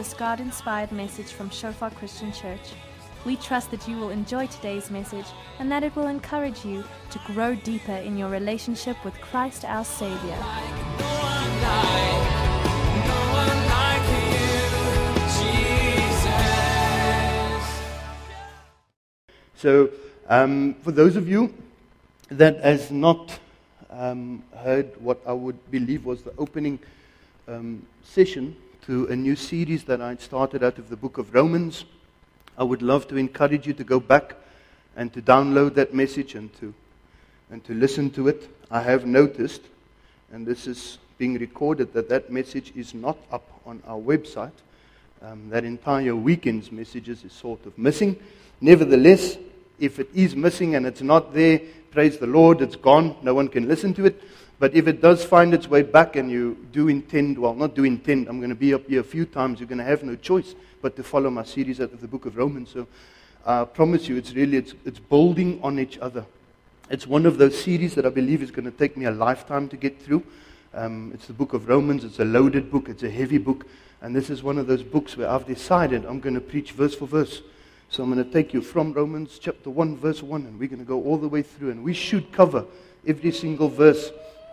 this God-inspired message from Shofar Christian Church. We trust that you will enjoy today's message and that it will encourage you to grow deeper in your relationship with Christ our Savior. So, for those of you that has not heard what I would believe was the opening session to a new series that I started out of the book of Romans, I would love to encourage you to go back and to download that message and to listen to it. I have noticed, and this is being recorded, that message is not up on our website. That entire weekend's messages is sort of missing. Nevertheless, if it is missing and it's not there, praise the Lord, it's gone. No one can listen to it. But if it does find its way back and you do intend, well, not do intend, I'm going to be up here a few times, you're going to have no choice but to follow my series out of the book of Romans. So I promise you, it's building on each other. It's one of those series that I believe is going to take me a lifetime to get through. It's the book of Romans. It's a loaded book. It's a heavy book. And this is one of those books where I've decided I'm going to preach verse for verse. So I'm going to take you from Romans chapter 1, verse 1, and we're going to go all the way through. And we should cover every single verse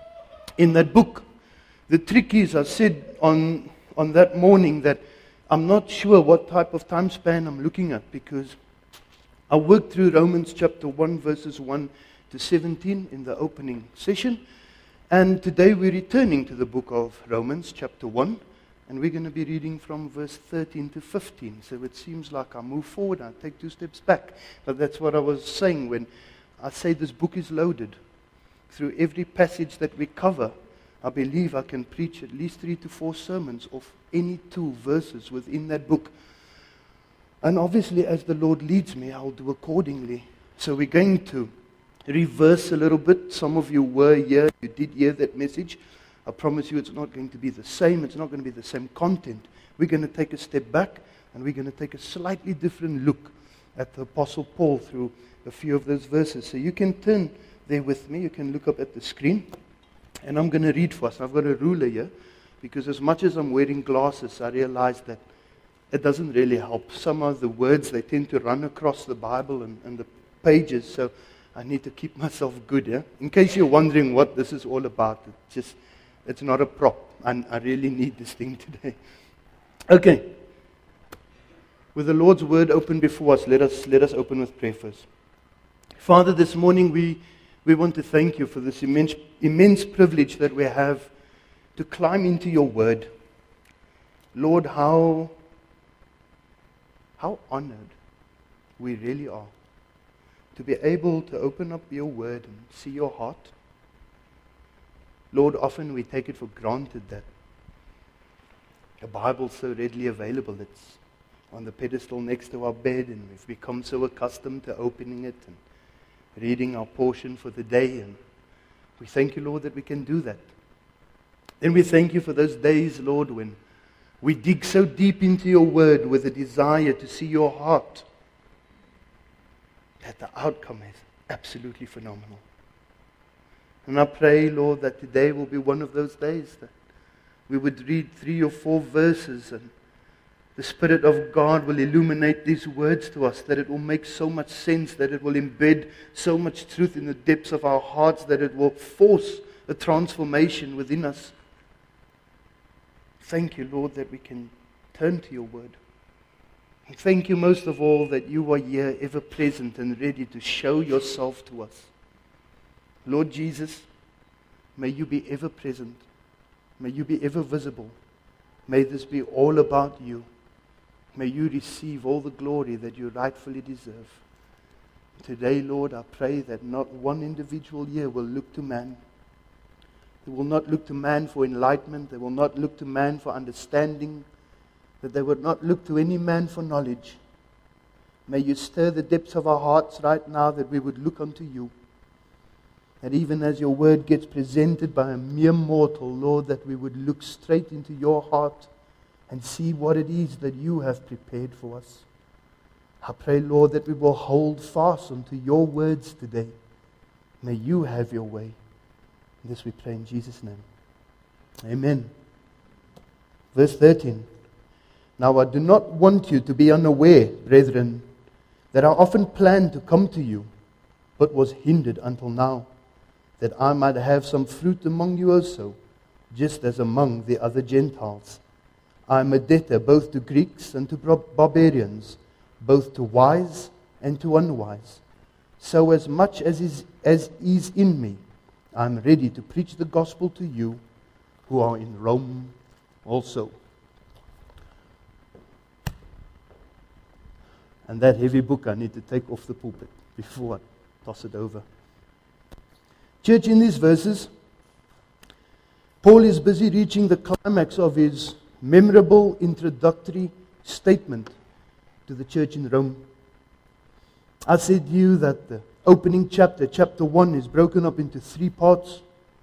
in that book. The trick is, I said on that morning that I'm not sure what type of time span I'm looking at, because I worked through Romans chapter 1, verses 1 to 17 in the opening session. And today we're returning to the book of Romans chapter 1. And we're going to be reading from verse 13 to 15. So it seems like I move forward, I take 2 steps back. But that's what I was saying when I say this book is loaded. Through every passage that we cover, I believe I can preach at least 3 to 4 sermons of any 2 verses within that book. And obviously, as the Lord leads me, I'll do accordingly. So we're going to reverse a little bit. Some of you were here, you did hear that message. I promise you it's not going to be the same. It's not going to be the same content. We're going to take a step back and we're going to take a slightly different look at the Apostle Paul through a few of those verses. So you can turn there with me. You can look up at the screen. And I'm going to read for us. I've got a ruler here because as much as I'm wearing glasses, I realize that it doesn't really help. Some of the words, they tend to run across the Bible and the pages. So I need to keep myself good. Yeah? In case you're wondering what this is all about, it's not a prop, and I really need this thing today. Okay. With the Lord's word open before us, let us open with prayer first. Father, this morning we want to thank you for this immense privilege that we have to climb into your word. Lord, how honored we really are to be able to open up your word and see your heart. Lord, often we take it for granted that the Bible's so readily available. It's on the pedestal next to our bed, and we've become so accustomed to opening it and reading our portion for the day. And we thank you, Lord, that we can do that. Then we thank you for those days, Lord, when we dig so deep into your word with a desire to see your heart, that the outcome is absolutely phenomenal. And I pray, Lord, that today will be one of those days that we would read 3 or 4 verses and the Spirit of God will illuminate these words to us, that it will make so much sense, that it will embed so much truth in the depths of our hearts, that it will force a transformation within us. Thank you, Lord, that we can turn to your word. And thank you most of all that you are here, ever present and ready to show yourself to us. Lord Jesus, may you be ever present. May you be ever visible. May this be all about you. May you receive all the glory that you rightfully deserve. Today, Lord, I pray that not one individual here will look to man. They will not look to man for enlightenment. They will not look to man for understanding. That they would not look to any man for knowledge. May you stir the depths of our hearts right now that we would look unto you. That even as your word gets presented by a mere mortal, Lord, that we would look straight into your heart and see what it is that you have prepared for us. I pray, Lord, that we will hold fast unto your words today. May you have your way. This we pray in Jesus' name. Amen. Verse 13. Now I do not want you to be unaware, brethren, that I often planned to come to you, but was hindered until now, that I might have some fruit among you also, just as among the other Gentiles. I am a debtor both to Greeks and to barbarians, both to wise and to unwise. So as much as is in me, I am ready to preach the gospel to you who are in Rome also. And that heavy book I need to take off the pulpit before I toss it over. Church, in these verses, Paul is busy reaching the climax of his memorable introductory statement to the church in Rome. I said to you that the opening chapter 1, is broken up into 3 parts.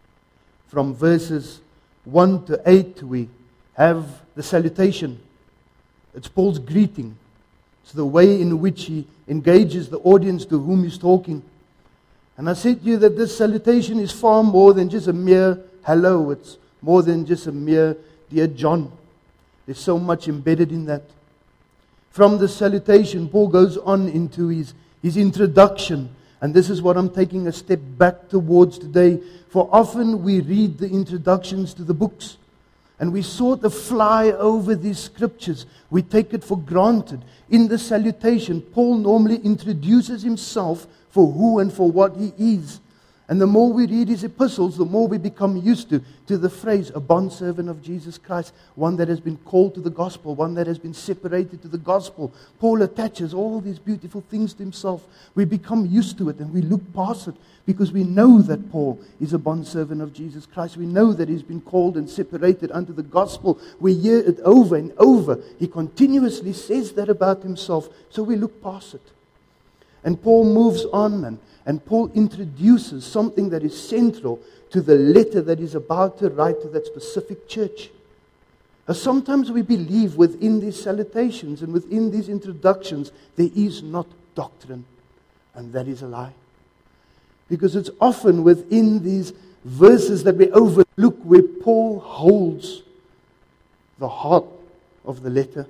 From verses 1 to 8, we have the salutation. It's Paul's greeting. It's the way in which he engages the audience to whom he's talking. And I said to you that this salutation is far more than just a mere hello. It's more than just a mere dear John. There's so much embedded in that. From the salutation, Paul goes on into his introduction. And this is what I'm taking a step back towards today. For often we read the introductions to the books, and we sort of fly over these scriptures. We take it for granted. In the salutation, Paul normally introduces himself for who and for what he is. And the more we read his epistles, the more we become used to the phrase, a bondservant of Jesus Christ, one that has been called to the gospel, one that has been separated to the gospel. Paul attaches all these beautiful things to himself. We become used to it and we look past it because we know that Paul is a bondservant of Jesus Christ. We know that he's been called and separated unto the gospel. We hear it over and over. He continuously says that about himself, so we look past it. And Paul moves on and Paul introduces something that is central to the letter that he's about to write to that specific church. Sometimes we believe within these salutations and within these introductions there is not doctrine, and that is a lie. Because it's often within these verses that we overlook where Paul holds the heart of the letter.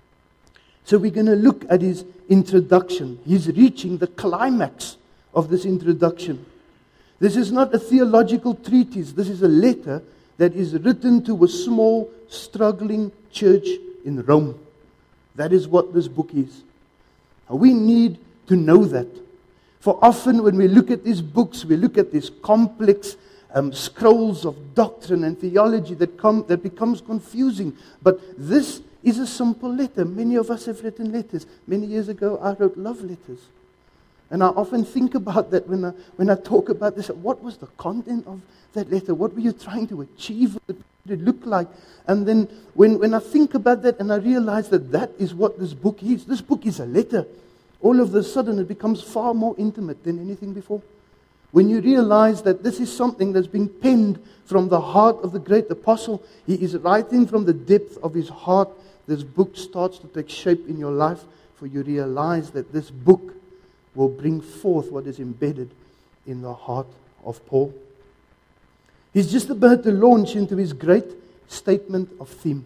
So we're going to look at his introduction. He's reaching the climax of this introduction. This is not a theological treatise. This is a letter that is written to a small, struggling church in Rome. That is what this book is. We need to know that. For often when we look at these books, we look at these complex scrolls of doctrine and theology that becomes confusing. But this is a simple letter. Many of us have written letters. Many years ago, I wrote love letters. And I often think about that when I talk about this. What was the content of that letter? What were you trying to achieve? What did it look like? And then when I think about that and I realize that is what this book is. This book is a letter. All of a sudden it becomes far more intimate than anything before. When you realize that this is something that's being penned from the heart of the great apostle. He is writing from the depth of his heart. This book starts to take shape in your life, for you realize that this book will bring forth what is embedded in the heart of Paul. He's just about to launch into his great statement of theme.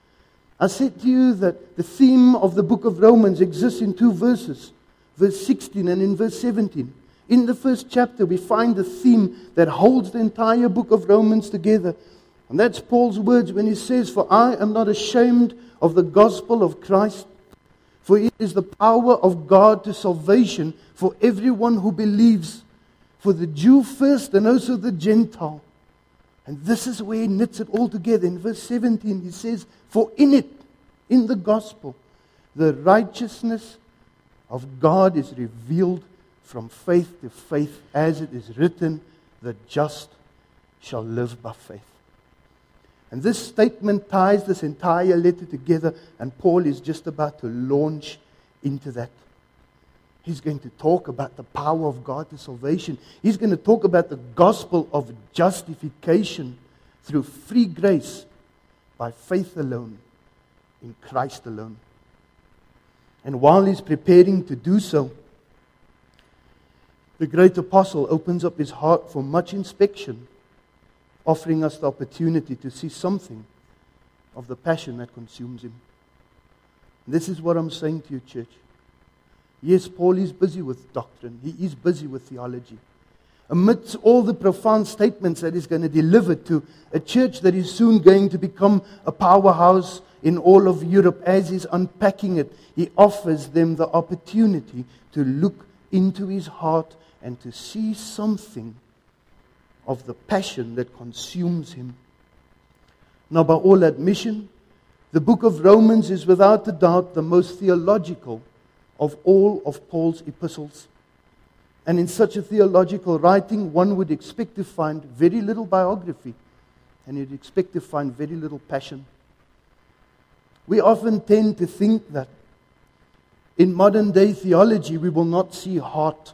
I said to you that the theme of the book of Romans exists in 2 verses, verse 16 and in verse 17. In the first chapter, we find the theme that holds the entire book of Romans together. And that's Paul's words when he says, "For I am not ashamed of the gospel of Christ, for it is the power of God to salvation for everyone who believes, for the Jew first and also the Gentile." And this is where he knits it all together. In verse 17, he says, "For in it, in the gospel, the righteousness of God is revealed from faith to faith, as it is written, the just shall live by faith." And this statement ties this entire letter together, and Paul is just about to launch into that. He's going to talk about the power of God to salvation. He's going to talk about the gospel of justification through free grace by faith alone, in Christ alone. And while he's preparing to do so, the great apostle opens up his heart for much inspection, offering us the opportunity to see something of the passion that consumes him. This is what I'm saying to you, church. Yes, Paul is busy with doctrine. He is busy with theology. Amidst all the profound statements that he's going to deliver to a church that is soon going to become a powerhouse in all of Europe, as he's unpacking it, he offers them the opportunity to look into his heart and to see something of the passion that consumes him. Now, by all admission, the book of Romans is without a doubt the most theological of all of Paul's epistles. And in such a theological writing, one would expect to find very little biography, and you'd expect to find very little passion. We often tend to think that in modern day theology we will not see heart.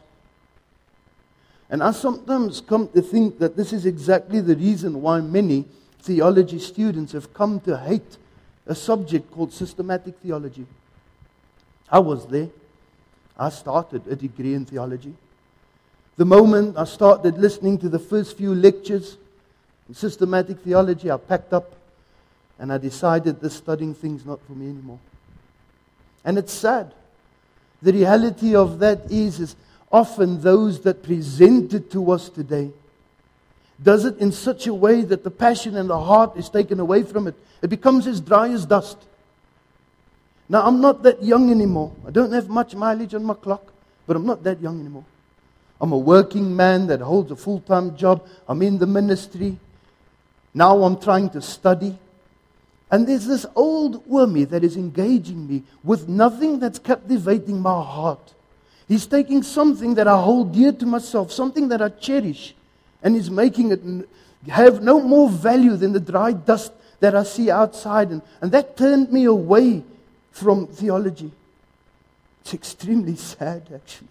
And I sometimes come to think that this is exactly the reason why many theology students have come to hate a subject called systematic theology. I was there. I started a degree in theology. The moment I started listening to the first few lectures in systematic theology, I packed up and I decided this studying thing's not for me anymore. And it's sad. The reality of that is often those that present it to us today does it in such a way that the passion and the heart is taken away from it. It becomes as dry as dust. Now, I'm not that young anymore. I don't have much mileage on my clock, but I'm not that young anymore. I'm a working man that holds a full-time job. I'm in the ministry. Now I'm trying to study. And there's this old wormy that is engaging me with nothing that's captivating my heart. He's taking something that I hold dear to myself, something that I cherish, and he's making it have no more value than the dry dust that I see outside. And that turned me away from theology. It's extremely sad, actually.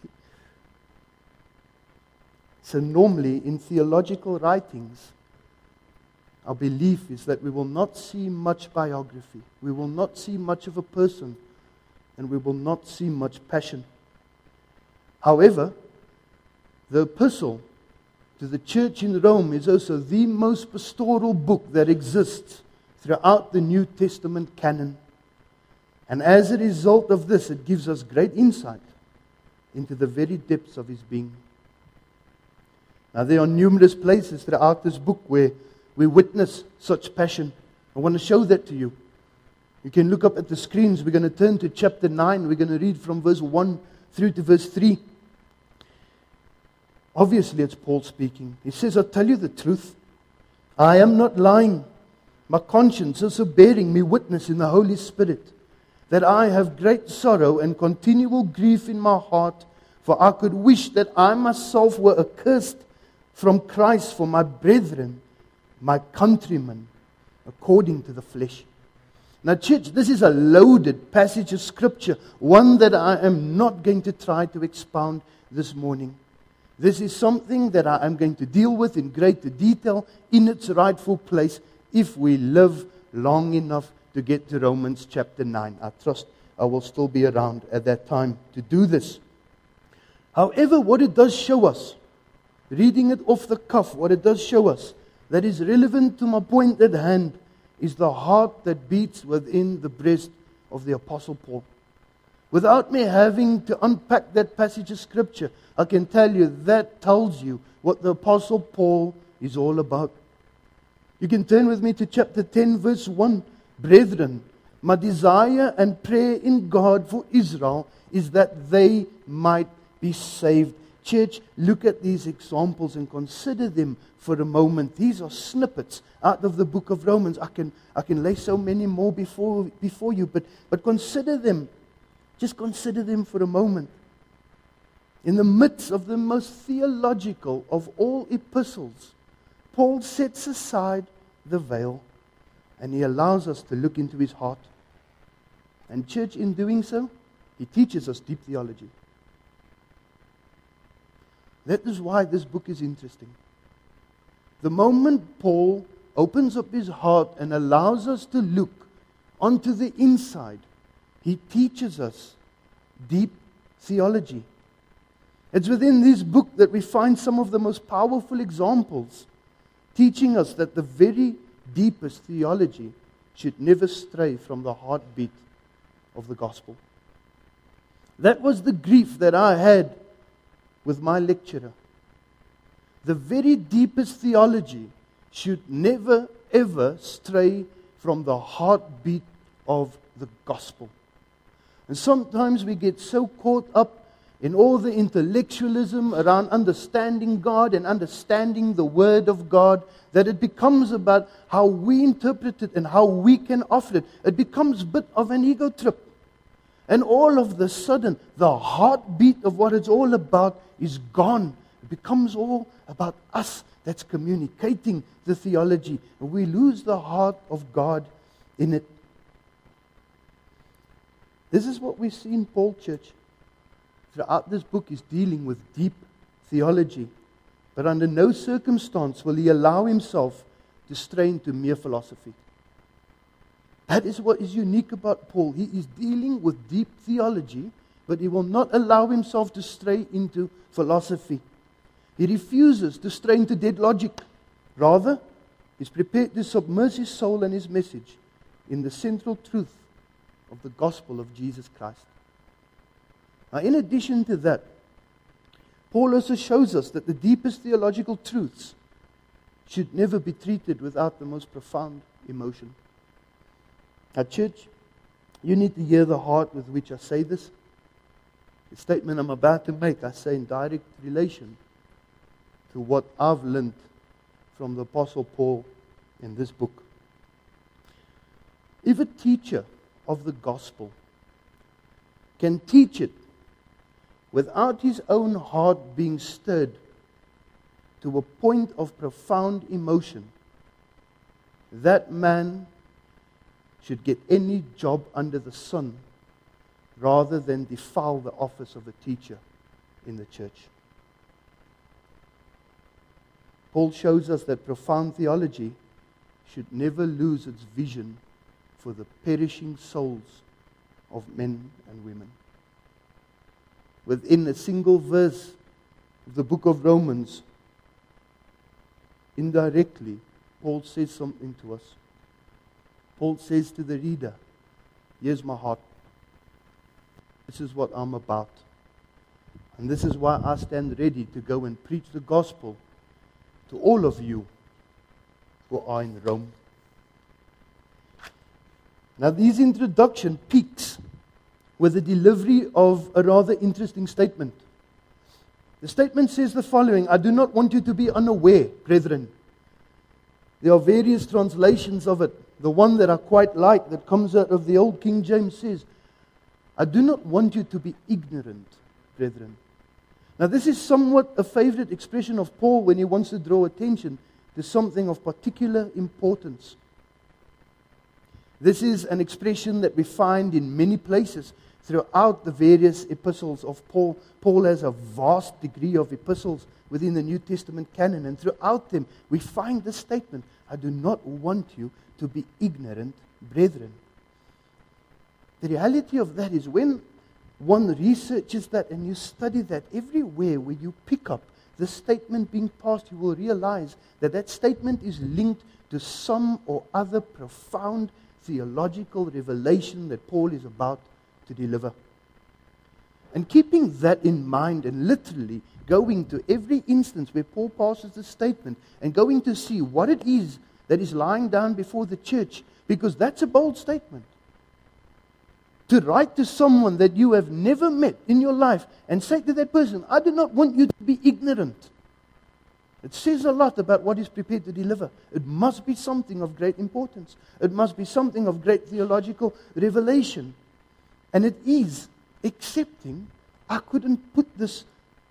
So normally in theological writings, our belief is that we will not see much biography. We will not see much of a person. And we will not see much passion. However, the epistle to the church in Rome is also the most pastoral book that exists throughout the New Testament canon. And as a result of this, it gives us great insight into the very depths of his being. Now, there are numerous places throughout this book where we witness such passion. I want to show that to you. You can look up at the screens. We're going to turn to chapter 9. We're going to read from verse 1 through to verse 3. Obviously, it's Paul speaking. He says, "I tell you the truth. I am not lying. My conscience is also bearing me witness in the Holy Spirit that I have great sorrow and continual grief in my heart, for I could wish that I myself were accursed from Christ for my brethren, my countrymen, according to the flesh." Now, church, this is a loaded passage of Scripture, one that I am not going to try to expound this morning. This is something that I am going to deal with in greater detail in its rightful place if we live long enough to get to Romans chapter 9. I trust I will still be around at that time to do this. However, what it does show us, reading it off the cuff, what it does show us that is relevant to my point at hand is the heart that beats within the breast of the Apostle Paul. Without me having to unpack that passage of Scripture, I can tell you that tells you what the Apostle Paul is all about. You can turn with me to chapter 10, verse 1. "Brethren, my desire and prayer in God for Israel is that they might be saved." Church, look at these examples and consider them for a moment. These are snippets out of the book of Romans. I can lay so many more before you, but consider them. Just consider them for a moment. In the midst of the most theological of all epistles, Paul sets aside the veil and he allows us to look into his heart. And church, in doing so, he teaches us deep theology. That is why this book is interesting. The moment Paul opens up his heart and allows us to look onto the inside, he teaches us deep theology. It's within this book that we find some of the most powerful examples, teaching us that the very deepest theology should never stray from the heartbeat of the gospel. That was the grief that I had with my lecturer. The very deepest theology should never, ever stray from the heartbeat of the gospel. And sometimes we get so caught up in all the intellectualism around understanding God and understanding the Word of God that it becomes about how we interpret it and how we can offer it. It becomes a bit of an ego trip. And all of the sudden, the heartbeat of what it's all about is gone. It becomes all about us that's communicating the theology. And we lose the heart of God in it. This is what we see in Paul, church. Throughout this book, he's dealing with deep theology. But under no circumstance will he allow himself to stray into mere philosophy. That is what is unique about Paul. He is dealing with deep theology, but he will not allow himself to stray into philosophy. He refuses to stray into dead logic. Rather, he's prepared to submerge his soul and his message in the central truth of the gospel of Jesus Christ. Now, in addition to that, Paul also shows us that the deepest theological truths should never be treated without the most profound emotion. Now, church, you need to hear the heart with which I say this. The statement I'm about to make, I say in direct relation to what I've learned from the Apostle Paul in this book. If a teacher of the gospel can teach it without his own heart being stirred to a point of profound emotion, that man should get any job under the sun rather than defile the office of a teacher in the church. Paul shows us that profound theology should never lose its vision for the perishing souls of men and women. Within a single verse of the book of Romans, indirectly, Paul says something to us. Paul says to the reader, here's my heart. This is what I'm about. And this is why I stand ready to go and preach the gospel to all of you who are in Rome. Now, these introduction peaks with the delivery of a rather interesting statement. The statement says the following: I do not want you to be unaware, brethren. There are various translations of it. The one that I quite like, that comes out of the old King James, says, I do not want you to be ignorant, brethren. Now, this is somewhat a favorite expression of Paul when he wants to draw attention to something of particular importance. This is an expression that we find in many places throughout the various epistles of Paul. Paul has a vast degree of epistles within the New Testament canon, and throughout them we find this statement, I do not want you to be ignorant, brethren. The reality of that is when one researches that and you study that, everywhere where you pick up the statement being passed, you will realize that that statement is linked to some or other profound theological revelation that Paul is about to deliver. And keeping that in mind and literally going to every instance where Paul passes the statement and going to see what it is that is lying down before the church, because that's a bold statement. To write to someone that you have never met in your life and say to that person, I do not want you to be ignorant. It says a lot about what he's prepared to deliver. It must be something of great importance. It must be something of great theological revelation. And it is accepting, I couldn't put this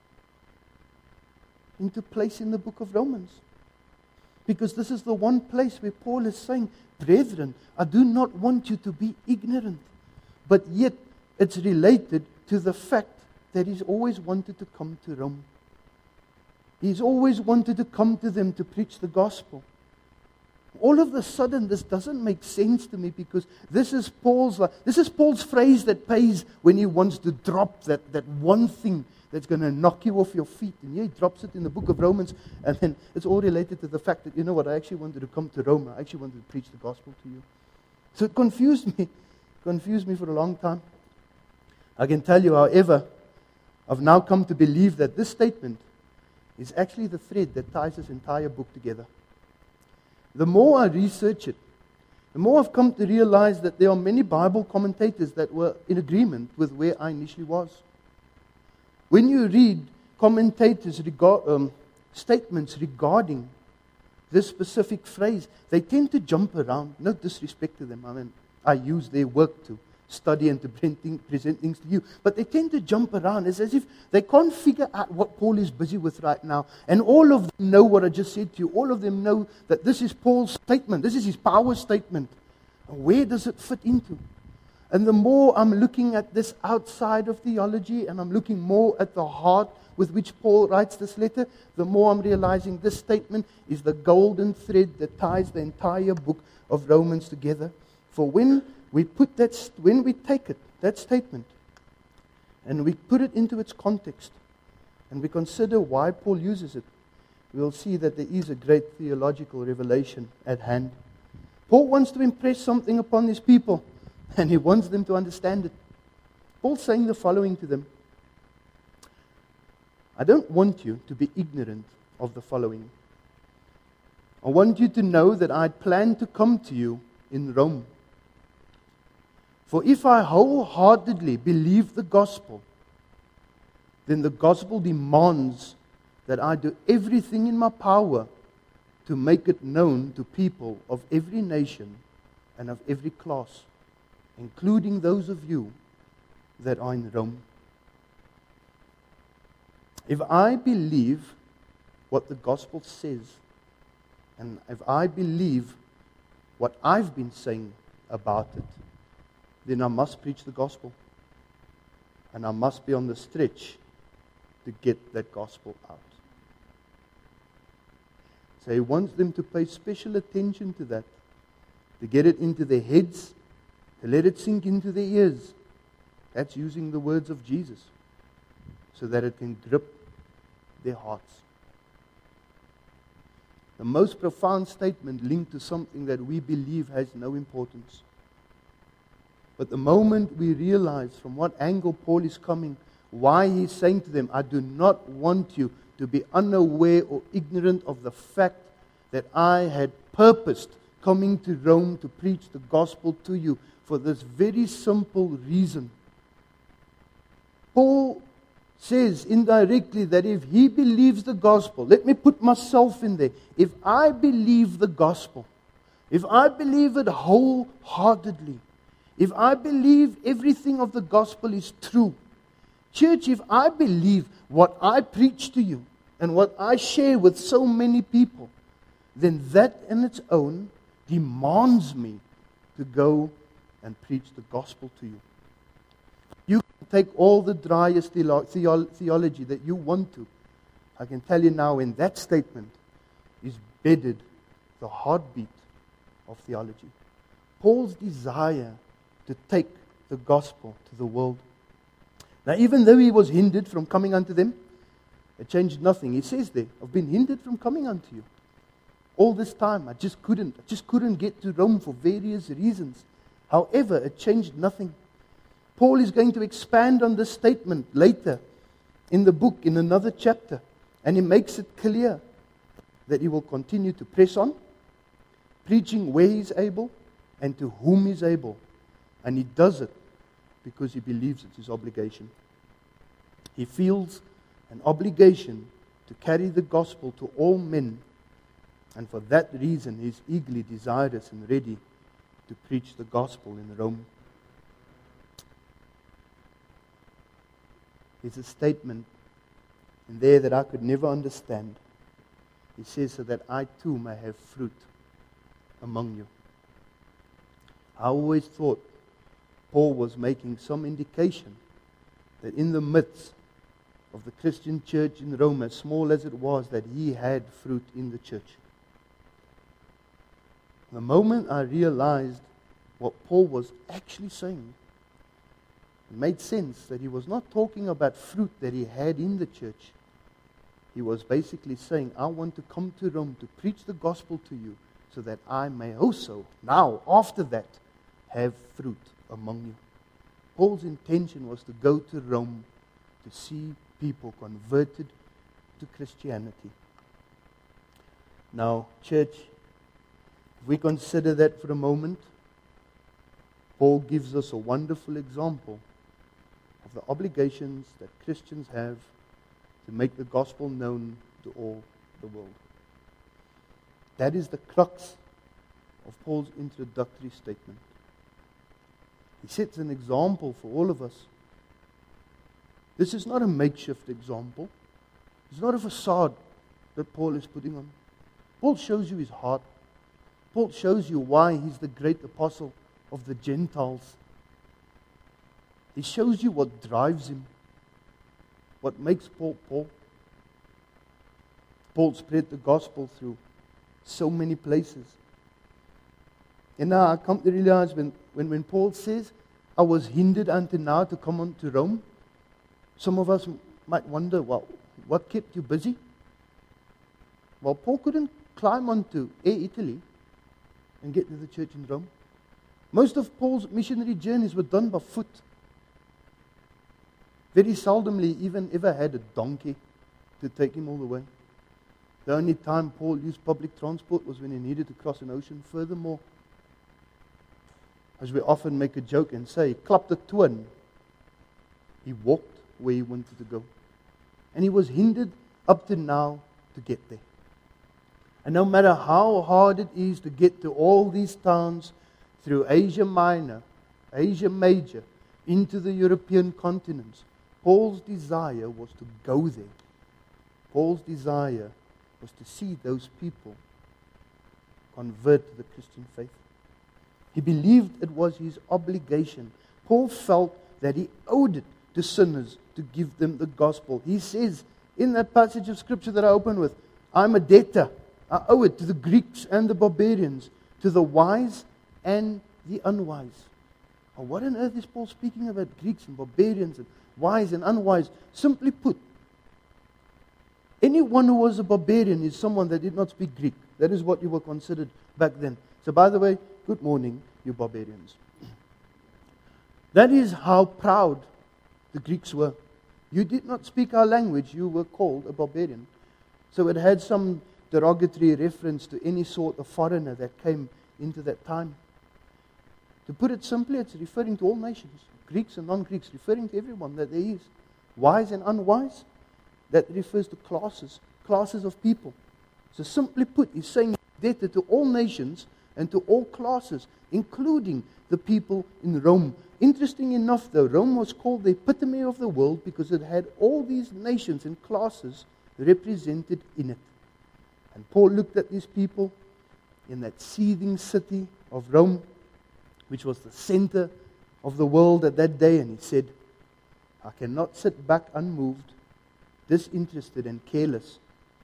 into place in the book of Romans. Because this is the one place where Paul is saying, brethren, I do not want you to be ignorant. But yet, it's related to the fact that he's always wanted to come to Rome. He's always wanted to come to them to preach the gospel. All of a sudden, this doesn't make sense to me, because this is Paul's phrase that pays when he wants to drop that one thing that's going to knock you off your feet. And he drops it in the book of Romans, and then it's all related to the fact that, you know what, I actually wanted to come to Rome. I actually wanted to preach the gospel to you. So it confused me. confused me for a long time. I can tell you, however, I've now come to believe that this statement is actually the thread that ties this entire book together. The more I research it, the more I've come to realize that there are many Bible commentators that were in agreement with where I initially was. When you read commentators' statements regarding this specific phrase, they tend to jump around. No disrespect to them. I mean, I use their work to study and to present things to you. But they tend to jump around. It's as if they can't figure out what Paul is busy with right now. And all of them know what I just said to you. All of them know that this is Paul's statement. This is his power statement. And where does it fit into? And the more I'm looking at this outside of theology, and I'm looking more at the heart with which Paul writes this letter, the more I'm realizing this statement is the golden thread that ties the entire book of Romans together. For when we take that statement, and we put it into its context, and we consider why Paul uses it, we'll see that there is a great theological revelation at hand. Paul wants to impress something upon his people, and he wants them to understand it. Paul's saying the following to them: I don't want you to be ignorant of the following. I want you to know that I plan to come to you in Rome. For if I wholeheartedly believe the gospel, then the gospel demands that I do everything in my power to make it known to people of every nation and of every class, including those of you that are in Rome. If I believe what the gospel says, and if I believe what I've been saying about it, then I must preach the gospel. And I must be on the stretch to get that gospel out. So he wants them to pay special attention to that, to get it into their heads, to let it sink into their ears. That's using the words of Jesus, so that it can grip their hearts. The most profound statement linked to something that we believe has no importance. But the moment we realize from what angle Paul is coming, why he's saying to them, I do not want you to be unaware or ignorant of the fact that I had purposed coming to Rome to preach the gospel to you for this very simple reason. Paul says indirectly that if he believes the gospel, let me put myself in there. If I believe the gospel, if I believe it wholeheartedly, if I believe everything of the gospel is true, church, if I believe what I preach to you and what I share with so many people, then that in its own demands me to go and preach the gospel to you. You can take all the driest theology that you want to. I can tell you now, in that statement is bedded the heartbeat of theology. Paul's desire to take the gospel to the world. Now, even though he was hindered from coming unto them, it changed nothing. He says there, I've been hindered from coming unto you. All this time, I just couldn't get to Rome for various reasons. However, it changed nothing. Paul is going to expand on this statement later in the book, in another chapter. And he makes it clear that he will continue to press on, preaching where he's able and to whom he's able. And he does it because he believes it's his obligation. He feels an obligation to carry the gospel to all men. And for that reason, he is eagerly desirous and ready to preach the gospel in Rome. There's a statement in there that I could never understand. He says, so that I too may have fruit among you. I always thought Paul was making some indication that in the midst of the Christian church in Rome, as small as it was, that he had fruit in the church. The moment I realized what Paul was actually saying, it made sense that he was not talking about fruit that he had in the church. He was basically saying, I want to come to Rome to preach the gospel to you so that I may also, now, after that, have fruit among you. Paul's intention was to go to Rome to see people converted to Christianity. Now, church, if we consider that for a moment, Paul gives us a wonderful example of the obligations that Christians have to make the gospel known to all the world. That is the crux of Paul's introductory statement. He sets an example for all of us. This is not a makeshift example. It's not a facade that Paul is putting on. Paul shows you his heart. Paul shows you why he's the great apostle of the Gentiles. He shows you what drives him, what makes Paul Paul. Paul spread the gospel through so many places. And now I come to realize when Paul says, I was hindered until now to come on to Rome, some of us might wonder, well, what kept you busy? Well, Paul couldn't climb onto Air Italy and get to the church in Rome. Most of Paul's missionary journeys were done by foot. Very seldomly even ever had a donkey to take him all the way. The only time Paul used public transport was when he needed to cross an ocean. Furthermore, as we often make a joke and say, klap the twin, he walked where he wanted to go. And he was hindered up to now to get there. And no matter how hard it is to get to all these towns through Asia Minor, Asia Major, into the European continents, Paul's desire was to go there. Paul's desire was to see those people convert to the Christian faith. He believed it was his obligation. Paul felt that he owed it to sinners to give them the gospel. He says in that passage of Scripture that I opened with, I'm a debtor. I owe it to the Greeks and the barbarians, to the wise and the unwise. Oh, what on earth is Paul speaking about Greeks and barbarians and wise and unwise? Simply put, anyone who was a barbarian is someone that did not speak Greek. That is what you were considered back then. So by the way, good morning, you barbarians. That is how proud the Greeks were. You did not speak our language, you were called a barbarian. So it had some derogatory reference to any sort of foreigner that came into that time. To put it simply, it's referring to all nations, Greeks and non-Greeks, referring to everyone that there is. Wise and unwise, that refers to classes of people. So simply put, he's saying he's debtor to all nations and to all classes, including the people in Rome. Interesting enough, though, Rome was called the epitome of the world because it had all these nations and classes represented in it. And Paul looked at these people in that seething city of Rome, which was the center of the world at that day, and he said, I cannot sit back unmoved, disinterested and careless,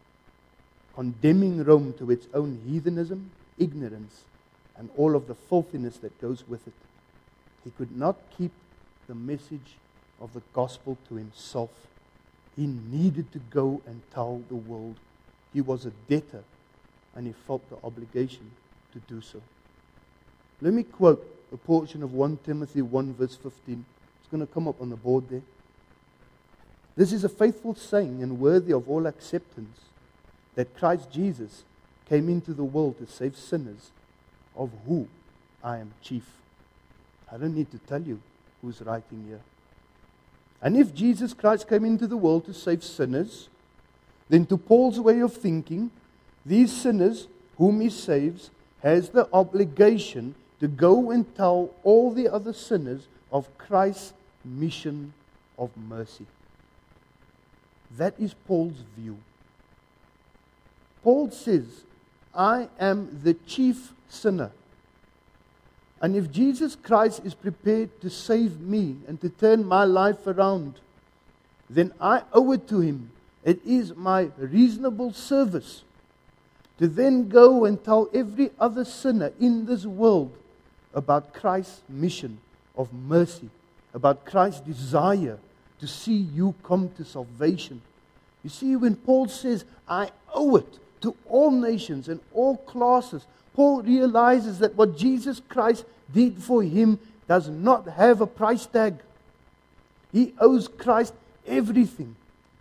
condemning Rome to its own heathenism, ignorance, and all of the filthiness that goes with it. He could not keep the message of the gospel to himself. He needed to go and tell the world. He was a debtor, and he felt the obligation to do so. Let me quote a portion of 1 Timothy 1 verse 15. It's going to come up on the board there. This is a faithful saying and worthy of all acceptance, that Christ Jesus came into the world to save sinners, of who I am chief. I don't need to tell you who's writing here. And if Jesus Christ came into the world to save sinners, then to Paul's way of thinking, these sinners whom he saves has the obligation to go and tell all the other sinners of Christ's mission of mercy. That is Paul's view. Paul says, I am the chief sinner. And if Jesus Christ is prepared to save me and to turn my life around, then I owe it to him. It is my reasonable service to then go and tell every other sinner in this world about Christ's mission of mercy, about Christ's desire to see you come to salvation. You see, when Paul says, I owe it to all nations and all classes, Paul realizes that what Jesus Christ did for him does not have a price tag. He owes Christ everything.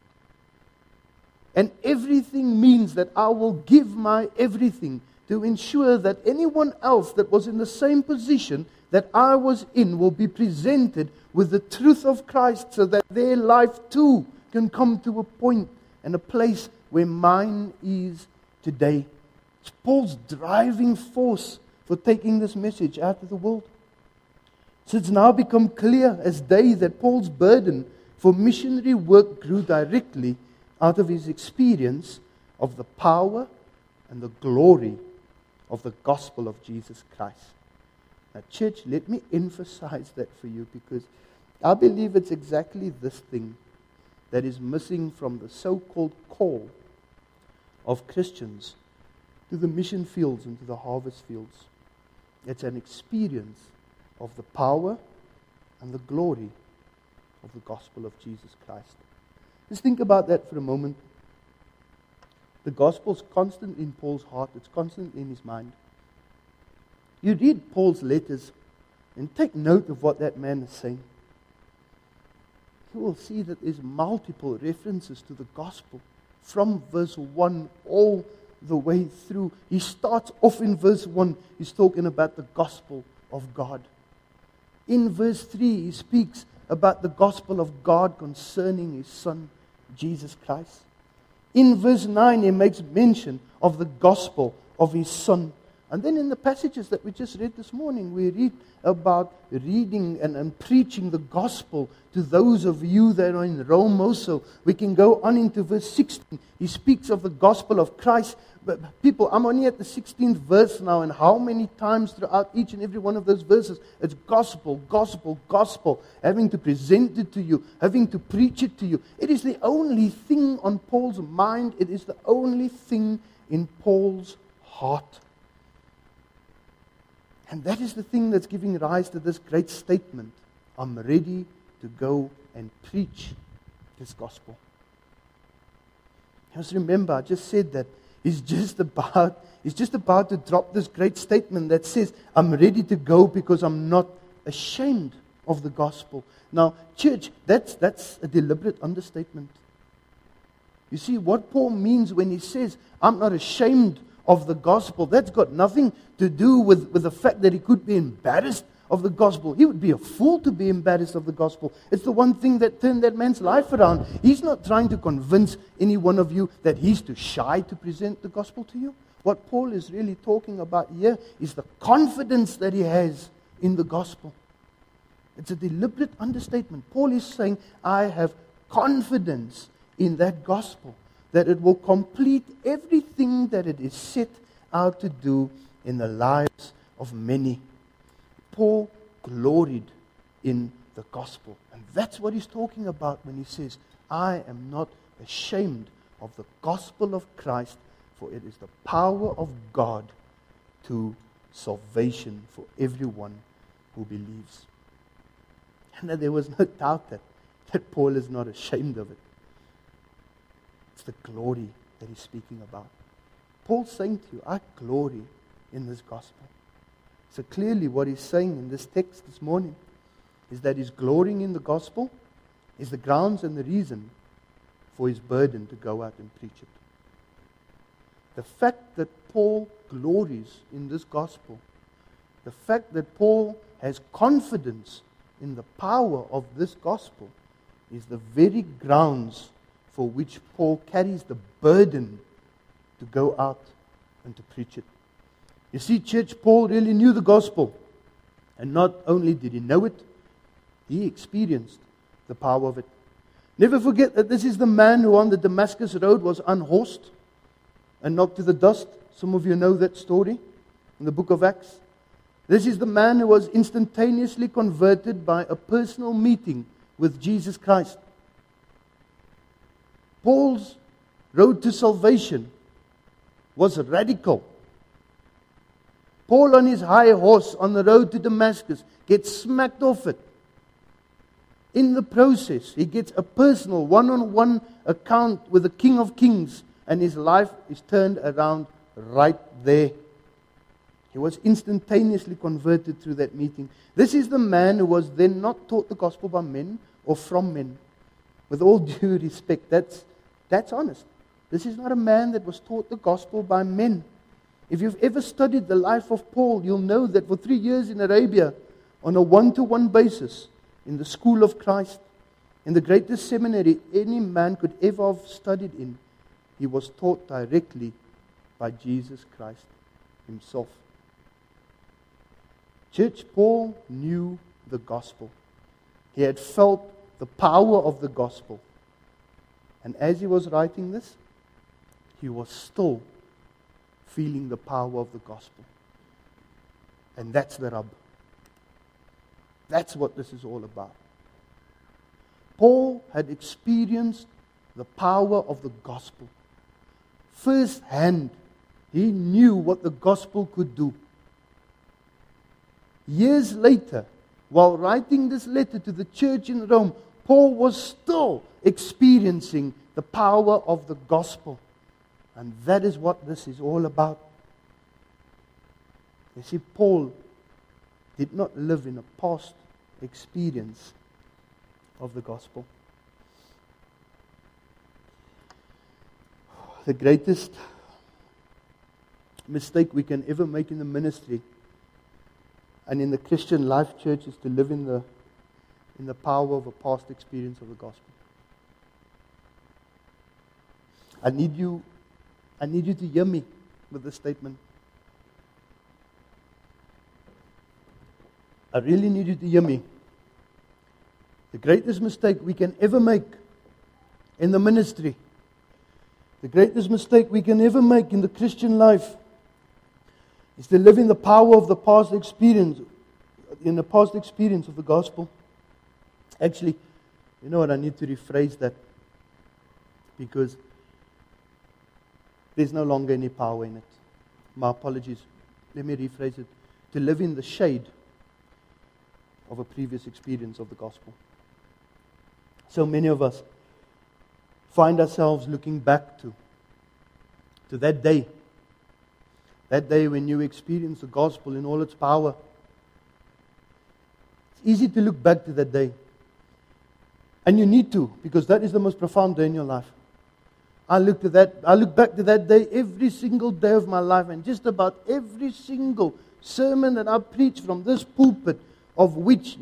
And everything means that I will give my everything to ensure that anyone else that was in the same position that I was in will be presented with the truth of Christ, so that their life too can come to a point and a place where mine is today. It's Paul's driving force for taking this message out to the world. So it's now become clear as day that Paul's burden for missionary work grew directly out of his experience of the power and the glory of the gospel of Jesus Christ. Now, church, let me emphasize that for you, because I believe it's exactly this thing that is missing from the so-called call of Christians to the mission fields and to the harvest fields. It's an experience of the power and the glory of the gospel of Jesus Christ. Just think about that for a moment. The gospel's constant in Paul's heart. It's constant in his mind. You read Paul's letters and take note of what that man is saying. You will see that there's multiple references to the gospel from verse 1 all the way through. He starts off in verse 1. He's talking about the gospel of God. In verse 3, he speaks about the gospel of God concerning His Son, Jesus Christ. In verse 9, he makes mention of the gospel of His Son. And then in the passages that we just read this morning, we read about reading and preaching the gospel to those of you that are in Rome also. We can go on into verse 16. He speaks of the gospel of Christ. But people, I'm only at the 16th verse now, and how many times throughout each and every one of those verses, it's gospel, gospel, gospel, having to present it to you, having to preach it to you. It is the only thing on Paul's mind. It is the only thing in Paul's heart. And that is the thing that's giving rise to this great statement. I'm ready to go and preach this gospel. Just remember, I just said that he's just about to drop this great statement that says, I'm ready to go because I'm not ashamed of the gospel. Now, church, that's a deliberate understatement. You see, what Paul means when he says, I'm not ashamed of the gospel, that's got nothing to do with the fact that he could be embarrassed of the gospel. He would be a fool to be embarrassed of the gospel. It's the one thing that turned that man's life around. He's not trying to convince any one of you that he's too shy to present the gospel to you. What Paul is really talking about here is the confidence that he has in the gospel. It's a deliberate understatement. Paul is saying, I have confidence in that gospel, that it will complete everything that it is set out to do in the lives of many. Paul gloried in the gospel. And that's what he's talking about when he says, I am not ashamed of the gospel of Christ, for it is the power of God to salvation for everyone who believes. And that there was no doubt that Paul is not ashamed of it. It's the glory that he's speaking about. Paul's saying to you, I glory in this gospel. So clearly what he's saying in this text this morning is that his glorying in the gospel is the grounds and the reason for his burden to go out and preach it. The fact that Paul glories in this gospel, the fact that Paul has confidence in the power of this gospel, is the very grounds for which Paul carries the burden to go out and to preach it. You see, church, Paul really knew the gospel. And not only did he know it, he experienced the power of it. Never forget that this is the man who on the Damascus road was unhorsed and knocked to the dust. Some of you know that story in the book of Acts. This is the man who was instantaneously converted by a personal meeting with Jesus Christ. Paul's road to salvation was radical. Paul on his high horse on the road to Damascus gets smacked off it. In the process, he gets a personal, one-on-one account with the King of Kings, and his life is turned around right there. He was instantaneously converted through that meeting. This is the man who was then not taught the gospel by men or from men. With all due respect, that's honest. This is not a man that was taught the gospel by men. If you've ever studied the life of Paul, you'll know that for 3 years in Arabia, on a one-to-one basis, in the school of Christ, in the greatest seminary any man could ever have studied in, he was taught directly by Jesus Christ himself. Church, Paul knew the gospel. He had felt the power of the gospel. And as he was writing this, he was still feeling the power of the gospel. And that's the rub. That's what this is all about. Paul had experienced the power of the gospel. Firsthand, he knew what the gospel could do. Years later, while writing this letter to the church in Rome, Paul was still experiencing the power of the gospel. And that is what this is all about. You see, Paul did not live in a past experience of the gospel. The greatest mistake we can ever make in the ministry and in the Christian life, church, is to live in the power of a past experience of the gospel. I need you to hear me with this statement. I really need you to hear me. The greatest mistake we can ever make in the ministry, the greatest mistake we can ever make in the Christian life, is to live in the power of the past experience, in the past experience of the gospel. Actually, you know what, I need to rephrase that, because there's no longer any power in it. My apologies. Let me rephrase it. To live in the shade of a previous experience of the gospel. So many of us find ourselves looking back to that day when you experienced the gospel in all its power. It's easy to look back to that day. And you need to, because that is the most profound day in your life. I look back to that day every single day of my life, and just about every single sermon that I preach from this pulpit, of which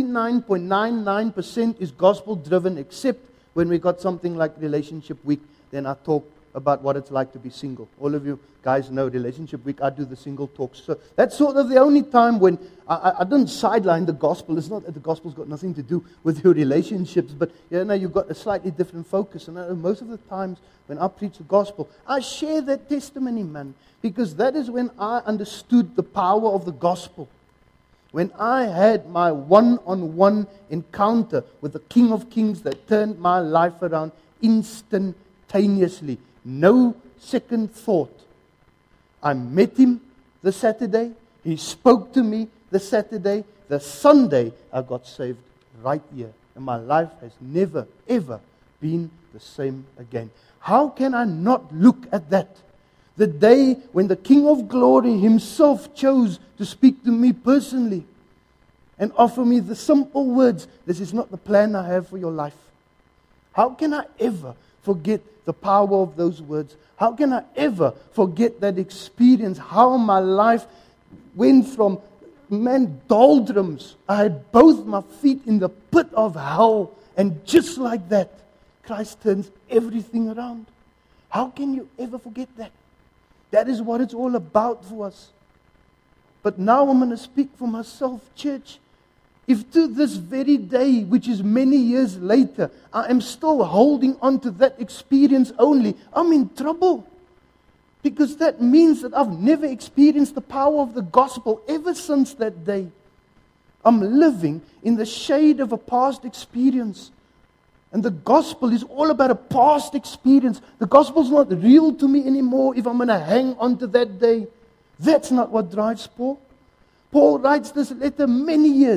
99.99% is gospel driven, except when we got something like Relationship Week, then I talk about what it's like to be single. All of you guys know Relationship Week, I do the single talks. So that's sort of the only time when I don't sideline the gospel. It's not that the gospel's got nothing to do with your relationships, but you've got a slightly different focus. And most of the times when I preach the gospel, I share that testimony, man, because that is when I understood the power of the gospel. When I had my one-on-one encounter with the King of Kings that turned my life around instantaneously. No second thought. I met him the Saturday. He spoke to me the Saturday. The Sunday, I got saved right here. And my life has never, ever been the same again. How can I not look at that? The day when the King of Glory himself chose to speak to me personally and offer me the simple words, this is not the plan I have for your life. How can I ever forget the power of those words? How can I ever forget that experience? How my life went from, doldrums. I had both my feet in the pit of hell, and just like that, Christ turns everything around. How can you ever forget that? That is what it's all about for us. But now I'm going to speak for myself, church. If to this very day, which is many years later, I am still holding on to that experience only, I'm in trouble. Because that means that I've never experienced the power of the gospel ever since that day. I'm living in the shade of a past experience. And the gospel is all about a past experience. The gospel's not real to me anymore if I'm going to hang on to that day. That's not what drives Paul. Paul writes this letter many years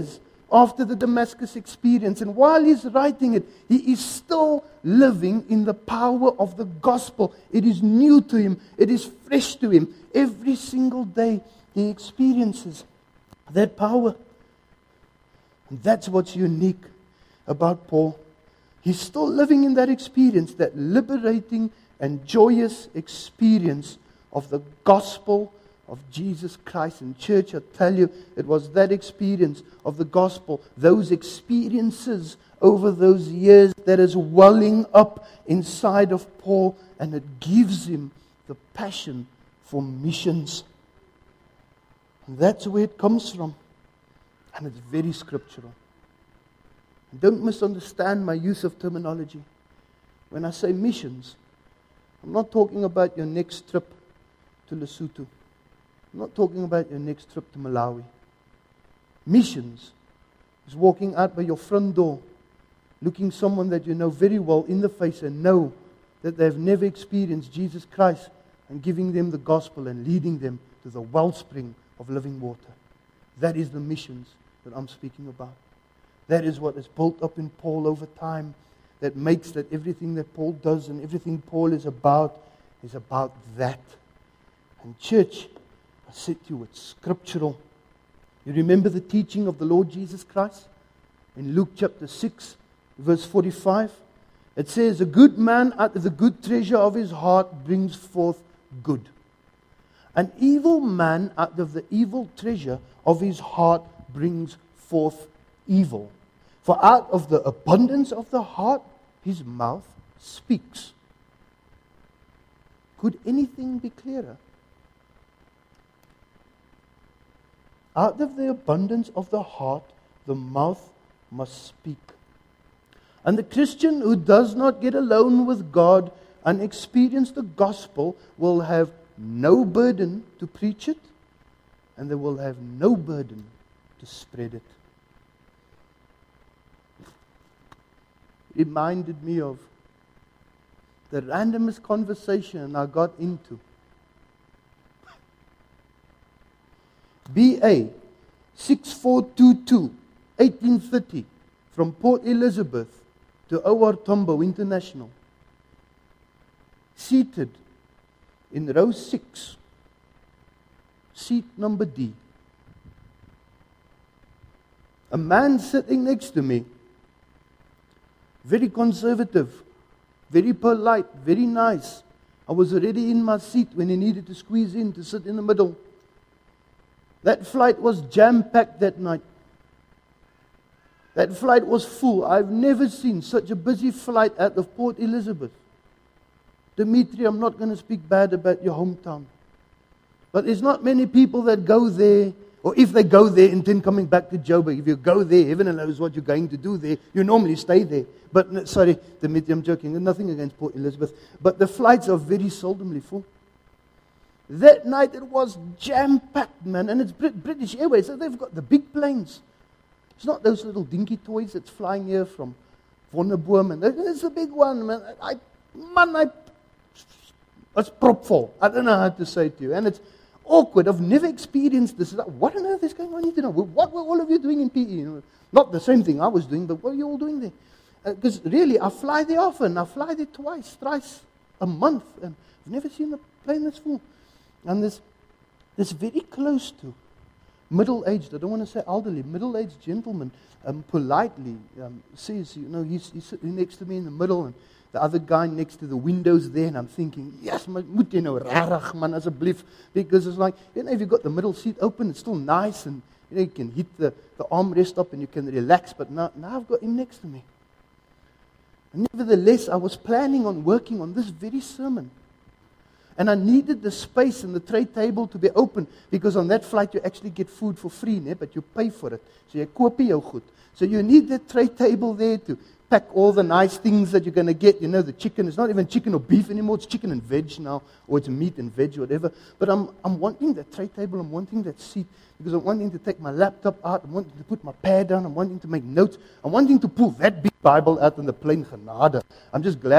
after the Damascus experience. And while he's writing it, he is still living in the power of the gospel. It is new to him. It is fresh to him. Every single day he experiences that power. And that's what's unique about Paul. He's still living in that experience, that liberating and joyous experience of the gospel of Jesus Christ. And church, I tell you, it was that experience of the gospel, those experiences over those years that is welling up inside of Paul, and it gives him the passion for missions. And that's where it comes from. And it's very scriptural. And don't misunderstand my use of terminology. When I say missions, I'm not talking about your next trip to Lesotho. I'm not talking about your next trip to Malawi. Missions is walking out by your front door, looking someone that you know very well in the face and know that they've never experienced Jesus Christ, and giving them the gospel and leading them to the wellspring of living water. That is the missions that I'm speaking about. That is what is built up in Paul over time, that makes that everything that Paul does and everything Paul is about that. And church, I said to you, it's scriptural. You remember the teaching of the Lord Jesus Christ? In Luke chapter 6, verse 45, it says, "A good man out of the good treasure of his heart brings forth good. An evil man out of the evil treasure of his heart brings forth evil. For out of the abundance of the heart, his mouth speaks." Could anything be clearer? Out of the abundance of the heart, the mouth must speak. And the Christian who does not get alone with God and experience the gospel will have no burden to preach it, and they will have no burden to spread it. Reminded me of the randomest conversation I got into. BA 6422, 1830, from Port Elizabeth to OR Tambo International. Seated in row 6, seat number D. A man sitting next to me, very conservative, very polite, very nice. I was already in my seat when he needed to squeeze in to sit in the middle. That flight was jam-packed that night. That flight was full. I've never seen such a busy flight out of Port Elizabeth. Dimitri, I'm not going to speak bad about your hometown. But there's not many people that go there, or if they go there, intend coming back to Joburg. If you go there, heaven knows what you're going to do there. You normally stay there. But, sorry, Dimitri, I'm joking. There's nothing against Port Elizabeth. But the flights are very seldomly full. That night it was jam-packed, man. And it's British Airways, so they've got the big planes. It's not those little dinky toys that's flying here from Wonderboom. And it's a big one, man. It's propful. I don't know how to say it to you. And it's awkward. I've never experienced this. What on earth is going on here? What were all of you doing in PE? Not the same thing I was doing, but what were you all doing there? Because really, I fly there often. I fly there twice, thrice a month. And I've never seen a plane that's full. And this very close to middle-aged, I don't want to say elderly, middle-aged gentleman politely says, he's sitting next to me in the middle, and the other guy next to the windows there, and I'm thinking, yes, moet jy nou rarig man asseblief, because it's like, if you've got the middle seat open, it's still nice, and you can hit the armrest up and you can relax, but now I've got him next to me. And nevertheless, I was planning on working on this very sermon. And I needed the space and the tray table to be open, because on that flight you actually get food for free, but you pay for it. So you koop jou goed. So you need that tray table there to pack all the nice things that you're going to get. The chicken, it's not even chicken or beef anymore, it's chicken and veg now, or it's meat and veg, whatever. But I'm wanting that tray table, I'm wanting that seat, because I'm wanting to take my laptop out, I'm wanting to put my pad down, I'm wanting to make notes, I'm wanting to pull that big Bible out on the plane, genade. I'm just glad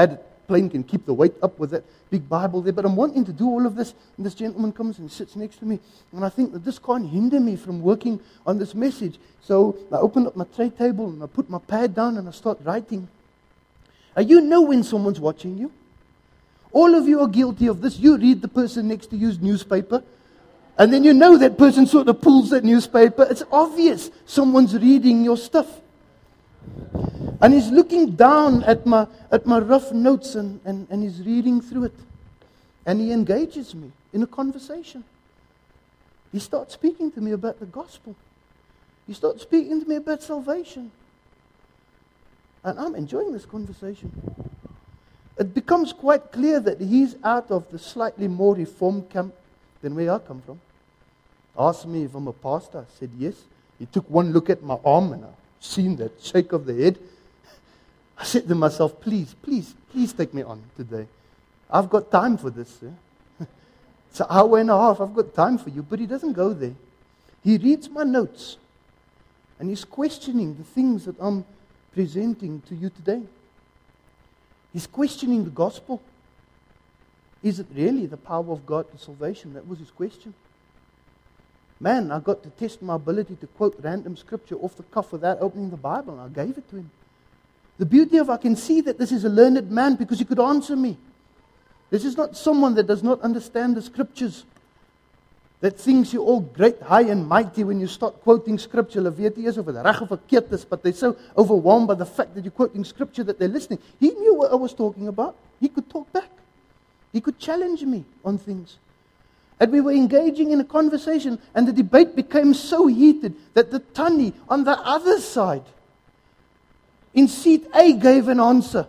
plane can keep the weight up with that big Bible there. But I'm wanting to do all of this. And this gentleman comes and sits next to me. And I think that this can't hinder me from working on this message. So I open up my tray table and I put my pad down and I start writing. You know when someone's watching you. All of you are guilty of this. You read the person next to you's newspaper. And then you know that person sort of pulls that newspaper. It's obvious someone's reading your stuff. And he's looking down at my rough notes and he's reading through it. And he engages me in a conversation. He starts speaking to me about the gospel. He starts speaking to me about salvation. And I'm enjoying this conversation. It becomes quite clear that he's out of the slightly more reformed camp than where I come from. Asked me if I'm a pastor. I said yes. He took one look at my arm and I've seen that shake of the head. I said to myself, please take me on today. I've got time for this. It's an hour and a half. I've got time for you. But he doesn't go there. He reads my notes and he's questioning the things that I'm presenting to you today. He's questioning the gospel. Is it really the power of God to salvation? That was his question. Man, I got to test my ability to quote random scripture off the cuff without opening the Bible, and I gave it to him. The beauty of I can see that this is a learned man because he could answer me. This is not someone that does not understand the scriptures, that thinks you're all great, high and mighty when you start quoting scripture. Hulle weet nie eens of het reg of verkeerd is, but they're so overwhelmed by the fact that you're quoting scripture that they're listening. He knew what I was talking about. He could talk back. He could challenge me on things. And we were engaging in a conversation, and the debate became so heated that the Tannie on the other side, in seat A, gave an answer.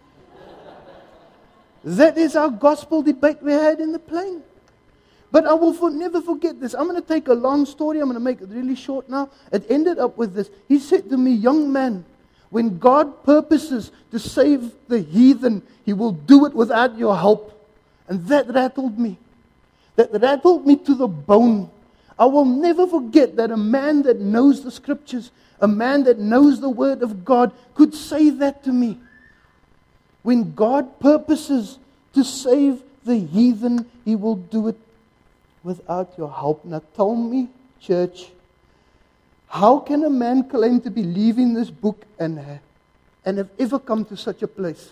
That is our gospel debate we had in the plane. But I will never forget this. I'm going to take a long story. I'm going to make it really short now. It ended up with this. He said to me, young man, when God purposes to save the heathen, He will do it without your help. And that rattled me. That rattled me to the bone. I will never forget that a man that knows the scriptures, a man that knows the word of God, could say that to me. When God purposes to save the heathen, He will do it without your help. Now tell me, church, how can a man claim to believe in this book and have ever come to such a place?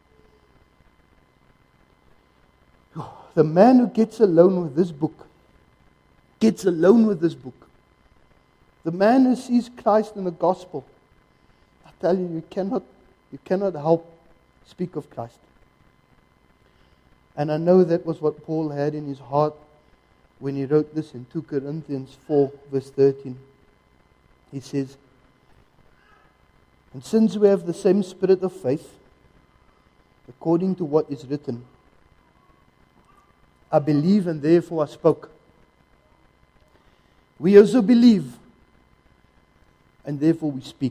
The man who gets alone with this book, gets alone with this book. The man who sees Christ in the gospel, I tell you, you cannot help speak of Christ. And I know that was what Paul had in his heart when he wrote this in 2 Corinthians 4, verse 13. He says, and since we have the same spirit of faith, according to what is written, I believe and therefore I spoke. We also believe and therefore we speak.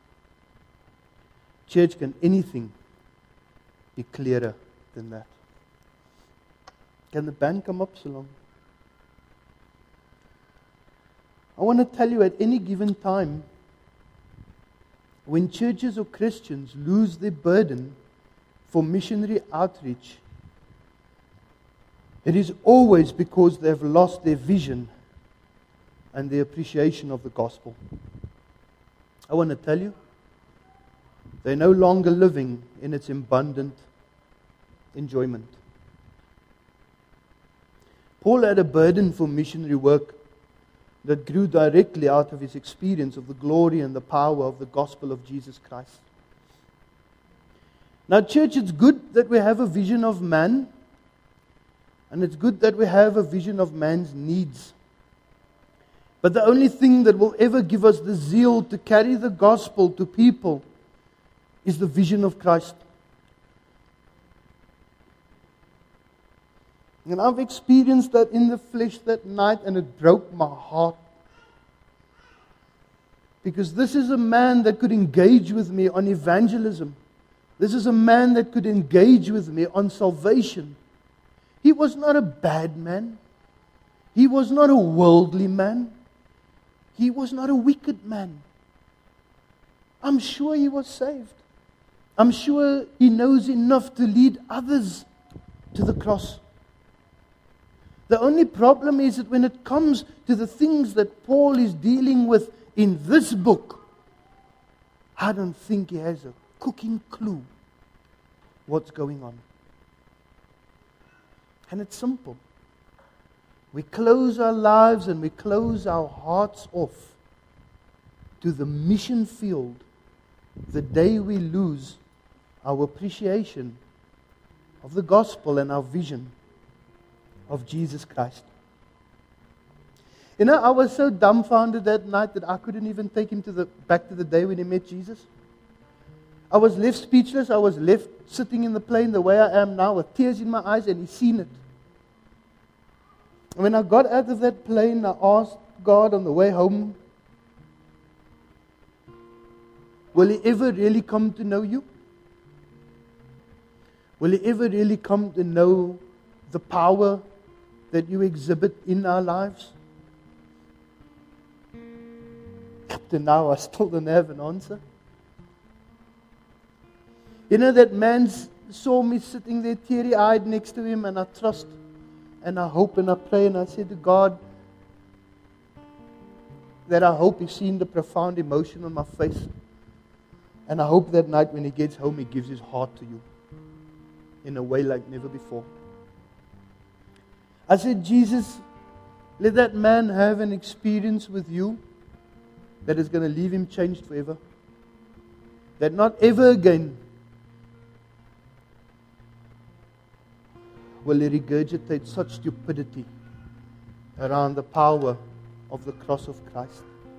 Church, can anything be clearer than that? Can the band come up so long? I want to tell you, at any given time, when churches or Christians lose their burden for missionary outreach, it is always because they have lost their vision and their appreciation of the gospel. I want to tell you, they're no longer living in its abundant enjoyment. Paul had a burden for missionary work that grew directly out of his experience of the glory and the power of the gospel of Jesus Christ. Now, church, it's good that we have a vision of man, and it's good that we have a vision of man's needs. But the only thing that will ever give us the zeal to carry the gospel to people is the vision of Christ. And I've experienced that in the flesh that night, and it broke my heart. Because this is a man that could engage with me on evangelism. This is a man that could engage with me on salvation. He was not a bad man. He was not a worldly man. He was not a wicked man. I'm sure he was saved. I'm sure He knows enough to lead others to the cross. The only problem is that when it comes to the things that Paul is dealing with in this book, I don't think he has a cooking clue what's going on. And it's simple. We close our lives and we close our hearts off to the mission field the day we lose our appreciation of the gospel and our vision of Jesus Christ. You know, I was so dumbfounded that night that I couldn't even take him back to the day when he met Jesus. I was left speechless. I was left sitting in the plane the way I am now with tears in my eyes, and he's seen it. And when I got out of that plane, I asked God on the way home, will He ever really come to know you? Will He ever really come to know the power that you exhibit in our lives? Up to now, I still don't have an answer. You know, that man saw me sitting there teary-eyed next to him, and I trust and I hope and I pray, and I said to God that I hope He's seen the profound emotion on my face. And I hope that night when he gets home, he gives his heart to you in a way like never before. I said, Jesus, let that man have an experience with you that is going to leave him changed forever. That not ever again will he regurgitate such stupidity around the power of the cross of Christ.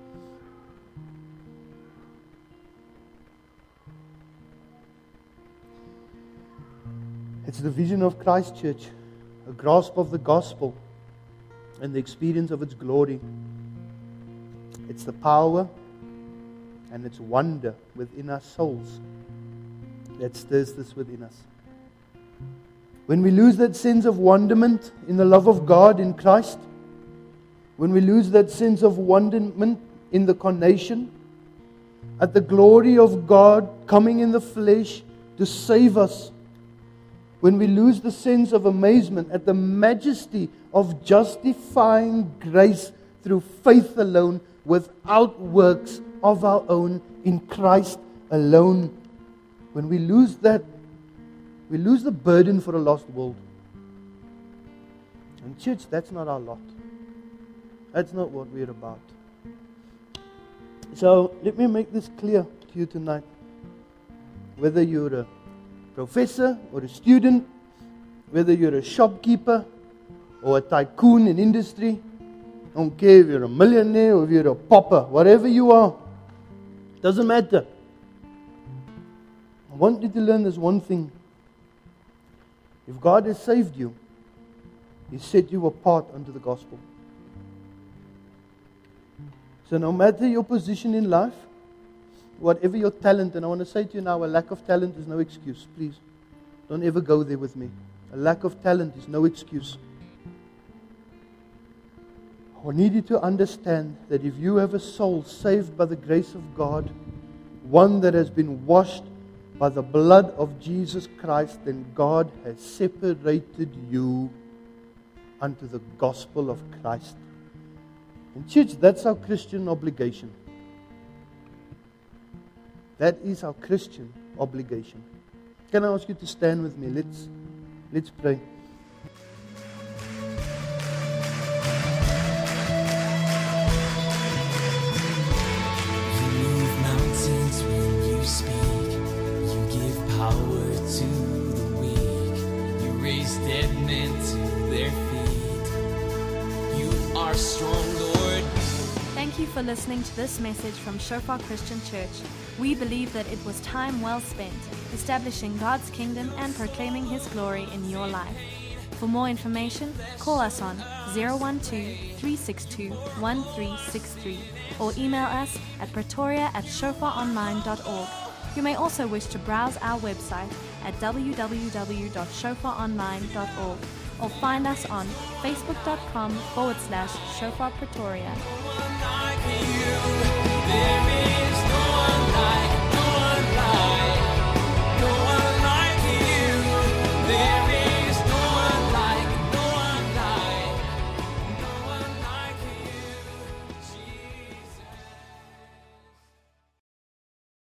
It's the vision of Christ Church, a grasp of the gospel and the experience of its glory. It's the power and its wonder within our souls that stirs this within us. When we lose that sense of wonderment in the love of God in Christ, when we lose that sense of wonderment in the incarnation, at the glory of God coming in the flesh to save us, when we lose the sense of amazement at the majesty of justifying grace through faith alone, without works of our own, in Christ alone, when we lose that, we lose the burden for a lost world. And church, that's not our lot. That's not what we're about. So let me make this clear to you tonight. Whether you're a professor or a student, whether you're a shopkeeper or a tycoon in industry, I don't care if you're a millionaire or if you're a pauper, whatever you are, doesn't matter. I want you to learn this one thing. If God has saved you, He set you apart unto the gospel. So no matter your position in life, whatever your talent, and I want to say to you now, a lack of talent is no excuse. Please, don't ever go there with me. A lack of talent is no excuse. I need you to understand that if you have a soul saved by the grace of God, one that has been washed by the blood of Jesus Christ, then God has separated you unto the gospel of Christ. And church, that's our Christian obligation. That is our Christian obligation. Can I ask you to stand with me? Let's pray. You move mountains when you speak. You give power to the weak. You raise dead men to their feet. You are strong, Lord. Thank you for listening to this message from Shofar Christian Church. We believe that it was time well spent establishing God's kingdom and proclaiming His glory in your life. For more information, call us on 012-362-1363 or email us at pretoria@shofaronline.org. You may also wish to browse our website at www.shofaronline.org or find us on facebook.com/Shofar Pretoria. There